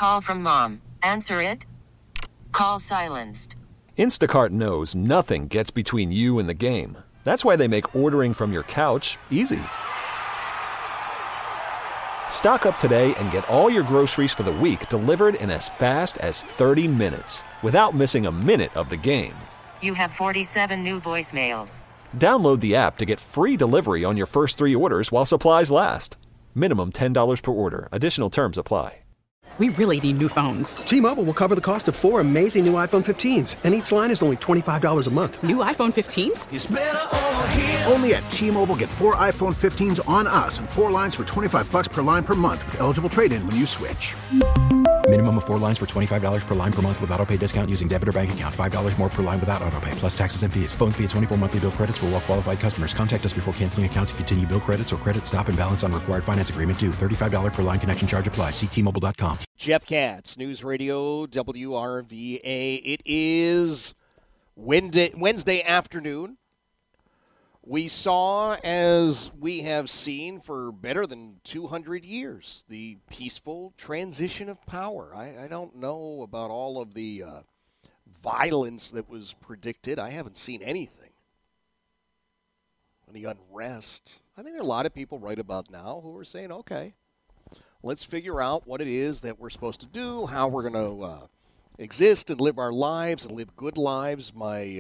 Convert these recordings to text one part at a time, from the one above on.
Call from mom. Answer it. Call silenced. Instacart knows nothing gets between you and the game. That's why they make ordering from your couch easy. Stock up today and get all your groceries for the week delivered in as fast as 30 minutes without missing a minute of the game. You have 47 new voicemails. Download the app to get free delivery on your first 3 orders while supplies last. Minimum $10 per order. Additional terms apply. We really need new phones. T-Mobile will cover the cost of 4 amazing new iPhone 15s, and each line is only $25 a month. New iPhone 15s? It's better over here. Only at T-Mobile, get 4 iPhone 15s on us and 4 lines for $25 per line per month with eligible trade-in when you switch. Minimum of 4 lines for $25 per line per month with autopay discount using debit or bank account. $5 more per line without autopay, plus taxes and fees. Phone fee at 24 monthly bill credits for well-qualified customers. Contact us before canceling account to continue bill credits or credit stop and balance on required finance agreement due. $35 per line connection charge applies. See T-Mobile.com. Jeff Katz, News Radio WRVA. It is Wednesday afternoon. We saw, as we have seen for better than 200 years, the peaceful transition of power. I don't know about all of the violence that was predicted. I haven't seen anything. The unrest. I think there are a lot of people right about now who are saying, okay, let's figure out what it is that we're supposed to do, how we're going to exist and live our lives and live good lives.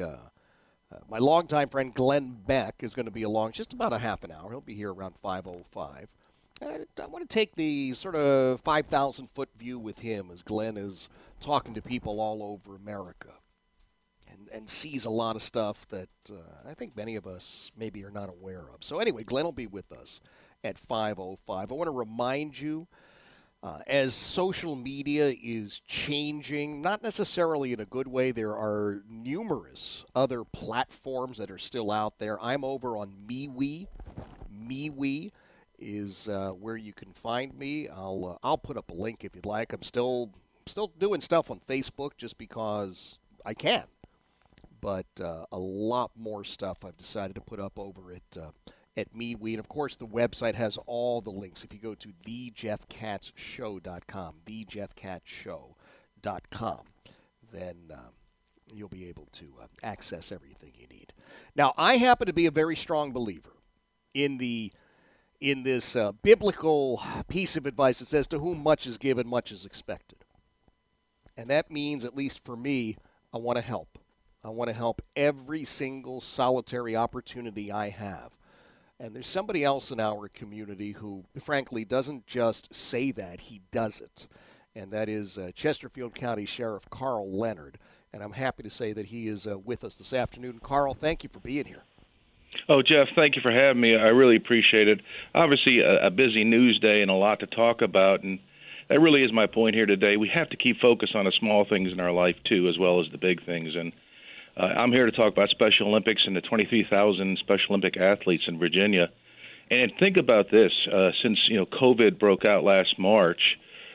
My longtime friend Glenn Beck is going to be along just about a half an hour. He'll be here around 5:05. I want to take the sort of 5,000-foot view with him as Glenn is talking to people all over America and sees a lot of stuff that I think many of us maybe are not aware of. So anyway, Glenn will be with us at 5:05. I want to remind you, as social media is changing, not necessarily in a good way, there are numerous other platforms that are still out there. I'm over on MeWe. MeWe is where you can find me. I'll put up a link if you'd like. I'm still doing stuff on Facebook just because I can. But a lot more stuff I've decided to put up over at MeWe. And, of course, the website has all the links. If you go to thejeffkatzshow.com, thejeffkatzshow.com, then you'll be able to access everything you need. Now, I happen to be a very strong believer in this biblical piece of advice that says, to whom much is given, much is expected. And that means, at least for me, I want to help. I want to help every single solitary opportunity I have. And there's somebody else in our community who, frankly, doesn't just say that, he does it. And that is Chesterfield County Sheriff Carl Leonard. And I'm happy to say that he is with us this afternoon. Carl, thank you for being here. Oh, Jeff, thank you for having me. I really appreciate it. Obviously, a busy news day and a lot to talk about. And that really is my point here today. We have to keep focus on the small things in our life, too, as well as the big things. And I'm here to talk about Special Olympics and the 23,000 Special Olympic athletes in Virginia. And think about this: since COVID broke out last March,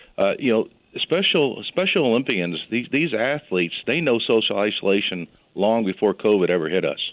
Special Olympians, these athletes, they know social isolation long before COVID ever hit us.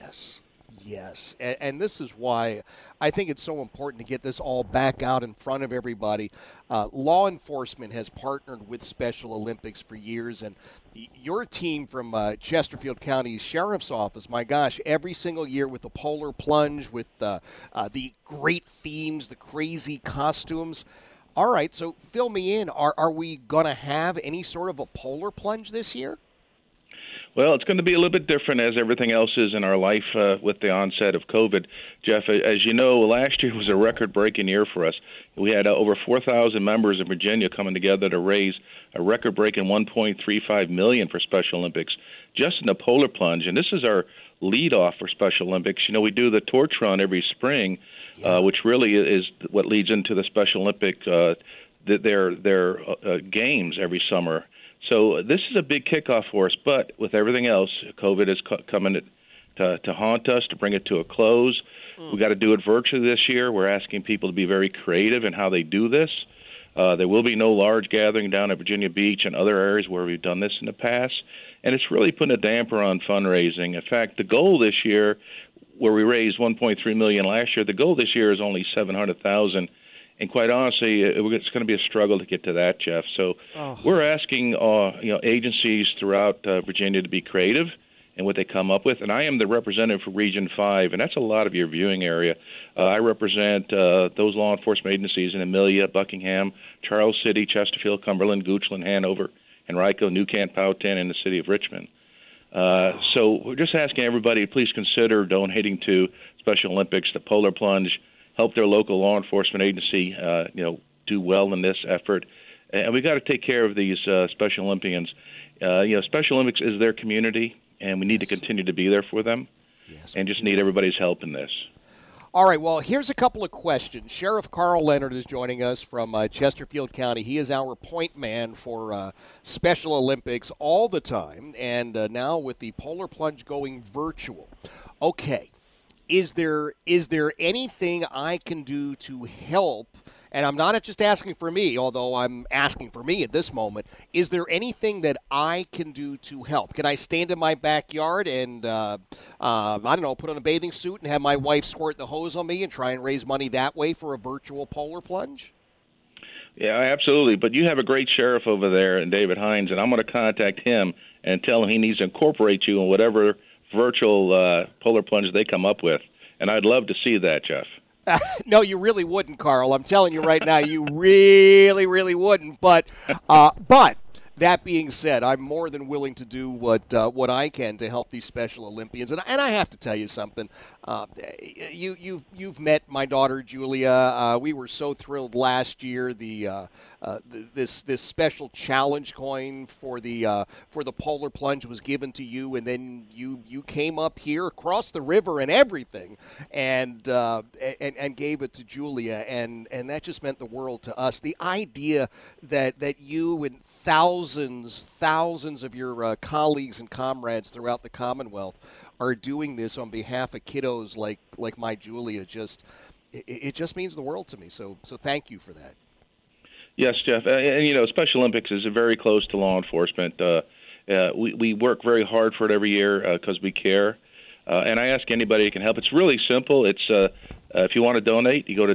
Yes, and this is why I think it's so important to get this all back out in front of everybody. Law enforcement has partnered with Special Olympics for years, and your team from Chesterfield County Sheriff's Office, my gosh, every single year with the polar plunge, with the great themes, the crazy costumes. All right, so fill me in. Are we going to have any sort of a polar plunge this year? Well, it's going to be a little bit different as everything else is in our life with the onset of COVID. Jeff, as you know, last year was a record-breaking year for us. We had over 4,000 members in Virginia coming together to raise a record-breaking $1.35 million for Special Olympics just in the polar plunge. And this is our lead-off for Special Olympics. We do the torch run every spring, which really is what leads into the Special Olympic, their games every summer. So this is a big kickoff for us, but with everything else, COVID is coming to haunt us, to bring it to a close. We got to do it virtually this year. We're asking people to be very creative in how they do this. There will be no large gathering down at Virginia Beach and other areas where we've done this in the past, and it's really putting a damper on fundraising. In fact, the goal this year, where we raised $1.3 million last year, the goal this year is only $700,000. And quite honestly, it's going to be a struggle to get to that, Jeff. So we're asking agencies throughout Virginia to be creative in what they come up with. And I am the representative for Region 5, and that's a lot of your viewing area. I represent those law enforcement agencies in Amelia, Buckingham, Charles City, Chesterfield, Cumberland, Goochland, Hanover, Henrico, New Kent, Powhatan, and the city of Richmond. So we're just asking everybody to please consider donating to Special Olympics, the Polar Plunge, help their local law enforcement agency, do well in this effort. And we got to take care of these Special Olympians. Special Olympics is their community, and we need to continue to be there for them, and just need everybody's help in this. All right, well, here's a couple of questions. Sheriff Carl Leonard is joining us from Chesterfield County. He is our point man for Special Olympics all the time, and now with the Polar Plunge going virtual. Okay, is there anything I can do to help? And I'm not just asking for me, although I'm asking for me at this moment. Is there anything that I can do to help? Can I stand in my backyard and, I don't know, put on a bathing suit and have my wife squirt the hose on me and try and raise money that way for a virtual polar plunge? Yeah, absolutely. But you have a great sheriff over there, David Hines, and I'm going to contact him and tell him he needs to incorporate you in whatever virtual polar plunge they come up with. And I'd love to see that, Jeff. No, you really wouldn't, Carl. I'm telling you right now, you really, really wouldn't. But that being said, I'm more than willing to do what I can to help these Special Olympians. And I have to tell you something. You've met my daughter Julia. We were so thrilled last year. This special challenge coin for the Polar Plunge was given to you, and then you came up here across the river and everything, and gave it to Julia, and that just meant the world to us. The idea that you and thousands of your colleagues and comrades throughout the Commonwealth are doing this on behalf of kiddos like my Julia, it just means the world to me. So thank you for that. Yes, Jeff. And Special Olympics is very close to law enforcement. We work very hard for it every year because we care. And I ask anybody who can help. It's really simple. It's if you want to donate, you go to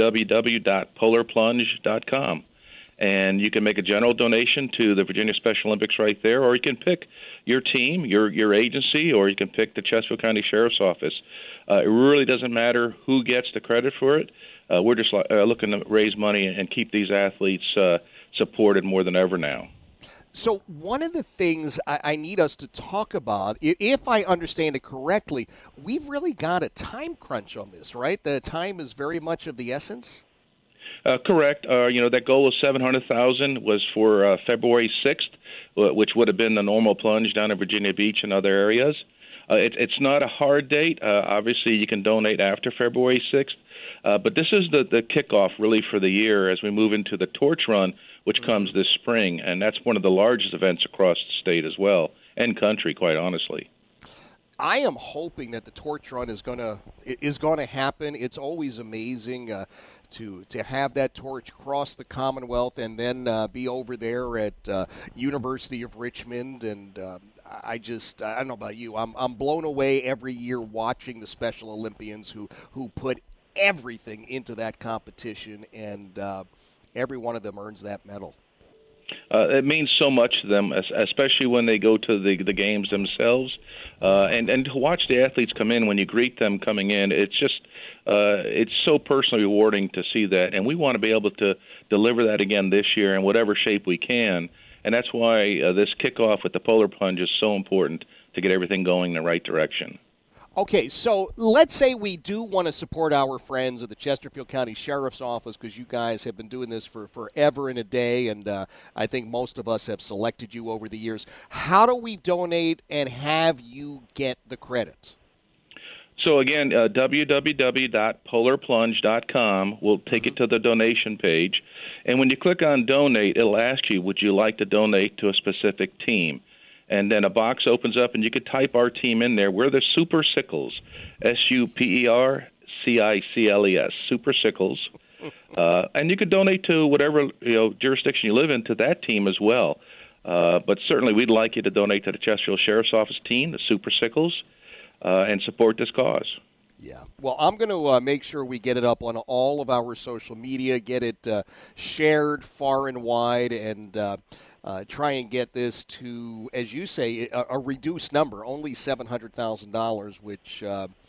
www.polarplunge.com. And you can make a general donation to the Virginia Special Olympics right there, or you can pick your team, your agency, or you can pick the Chesterfield County Sheriff's Office. It really doesn't matter who gets the credit for it. We're just looking to raise money and keep these athletes supported more than ever now. So one of the things I need us to talk about, if I understand it correctly, we've really got a time crunch on this, right? The time is very much of the essence? Correct. That goal of 700,000 was for February 6th, which would have been the normal plunge down in Virginia Beach and other areas. It's not a hard date. Obviously, you can donate after February 6th. But this is the kickoff, really, for the year as we move into the Torch Run, which comes this spring. And that's one of the largest events across the state as well, and country, quite honestly. I am hoping that the Torch Run is going to happen. It's always amazing to have that torch cross the Commonwealth and then be over there at University of Richmond. And I don't know about you. I'm blown away every year watching the Special Olympians who put everything into that competition, and every one of them earns that medal. It means so much to them, especially when they go to the games themselves, and to watch the athletes come in. When you greet them coming in, it's just it's so personally rewarding to see that, and we want to be able to deliver that again this year in whatever shape we can. And that's why this kickoff with the Polar Plunge is so important to get everything going in the right direction. Okay, so let's say we do want to support our friends at the Chesterfield County Sheriff's Office, because you guys have been doing this for forever and a day, and I think most of us have selected you over the years. How do we donate and have you get the credit? So again, www.polarplunge.com will take you to the donation page. And when you click on donate, it'll ask you, would you like to donate to a specific team? And then a box opens up, and you could type our team in there. We're the Super Sickles, SUPERCICLES, Super Sickles. And you could donate to whatever jurisdiction you live in to that team as well. But certainly we'd like you to donate to the Chesterfield Sheriff's Office team, the Super Sickles, and support this cause. Yeah. Well, I'm going to make sure we get it up on all of our social media, get it shared far and wide, and try and get this to, as you say, a reduced number, only $700,000, which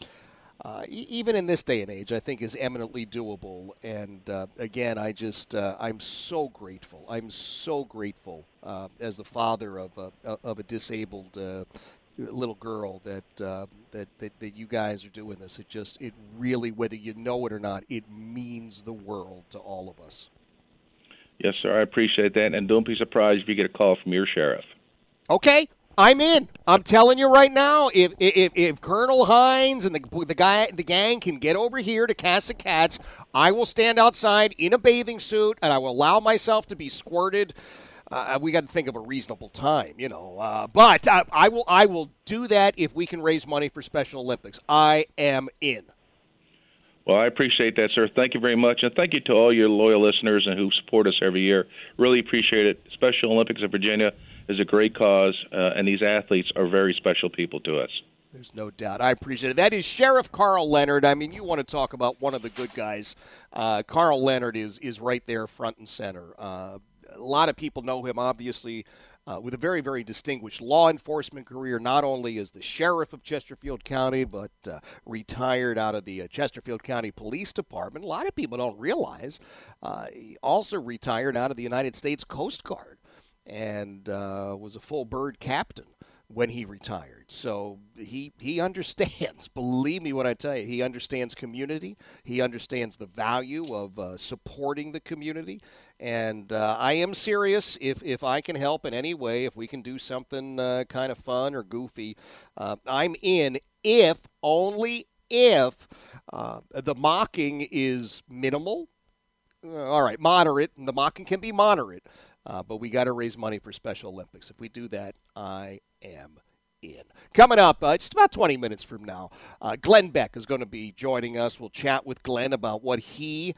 even in this day and age, I think is eminently doable. And again, I'm so grateful. I'm so grateful as the father of a disabled little girl that you guys are doing this. It really, whether you know it or not, it means the world to all of us. Yes, sir. I appreciate that, and don't be surprised if you get a call from your sheriff. Okay, I'm in. I'm telling you right now, if Colonel Hines and the gang can get over here to Casa Cats, I will stand outside in a bathing suit and I will allow myself to be squirted. We got to think of a reasonable time, but I will do that if we can raise money for Special Olympics. I am in. Well, I appreciate that, sir. Thank you very much, and thank you to all your loyal listeners and who support us every year. Really appreciate it. Special Olympics of Virginia is a great cause, and these athletes are very special people to us. There's no doubt. I appreciate it. That is Sheriff Carl Leonard. I mean, you want to talk about one of the good guys. Carl Leonard is right there front and center. A lot of people know him, obviously, with a very, very distinguished law enforcement career, not only as the sheriff of Chesterfield County, but retired out of the Chesterfield County Police Department. A lot of people don't realize he also retired out of the United States Coast Guard and was a full bird captain when he retired. So he understands, believe me when I tell you, he understands community. He understands the value of supporting the community. And I am serious. If I can help in any way, if we can do something kind of fun or goofy, I'm in, only if the mocking is minimal. All right, moderate. And the mocking can be moderate. But we got to raise money for Special Olympics. If we do that, I am in. Coming up, just about 20 minutes from now, Glenn Beck is going to be joining us. We'll chat with Glenn about what he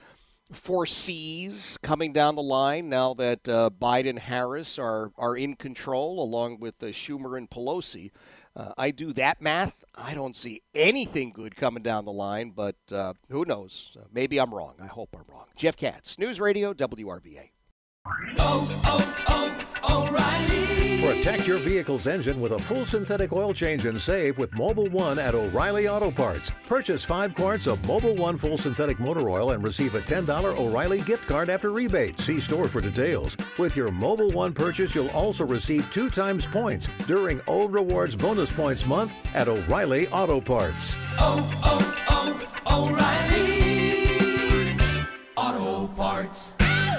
foresees coming down the line now that Biden and Harris are in control, along with Schumer and Pelosi. I do that math. I don't see anything good coming down the line, but who knows? Maybe I'm wrong. I hope I'm wrong. Jeff Katz, News Radio, WRVA. O'Reilly. Protect your vehicle's engine with a full synthetic oil change and save with Mobil 1 at O'Reilly Auto Parts. Purchase 5 quarts of Mobil 1 full synthetic motor oil and receive a $10 O'Reilly gift card after rebate. See store for details. With your Mobil 1 purchase, you'll also receive 2 times points during O Rewards Bonus Points Month at O'Reilly Auto Parts. O'Reilly Auto Parts.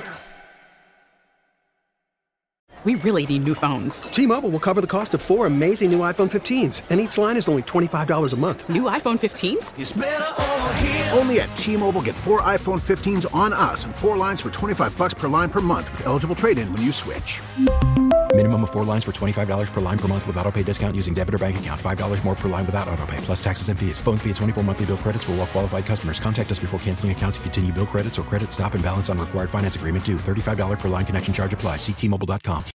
We really need new phones. T-Mobile will cover the cost of 4 amazing new iPhone 15s, and each line is only $25 a month. New iPhone 15s? It's better over here. Only at T-Mobile, get 4 iPhone 15s on us and 4 lines for $25 per line per month with eligible trade-in when you switch. Minimum of 4 lines for $25 per line per month with autopay discount using debit or bank account. $5 more per line without autopay, plus taxes and fees. Phone fee at 24 monthly bill credits for well-qualified customers. Contact us before canceling account to continue bill credits or credit stop and balance on required finance agreement due. $35 per line connection charge applies. See T-Mobile.com.